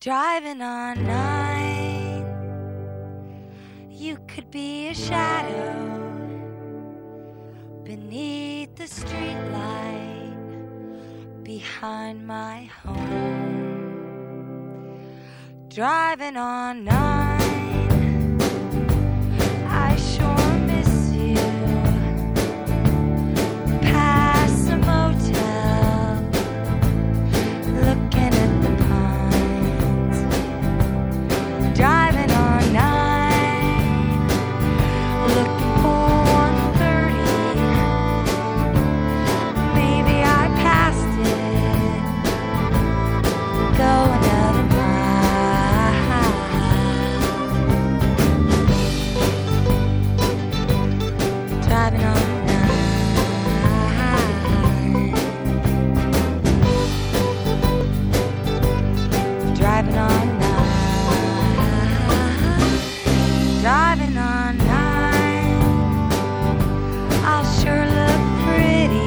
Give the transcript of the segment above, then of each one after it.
Driving on 9, you could be a shadow beneath the streetlight behind my home. Driving on 9, I sure miss you. Past the motel, looking at the pines. Driving on 9, looking for 130. Maybe I passed it. Go another mile. Driving on 9. Driving on 9. Driving on 9, I'll sure look pretty.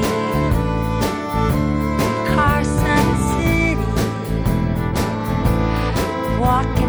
Carson City, walking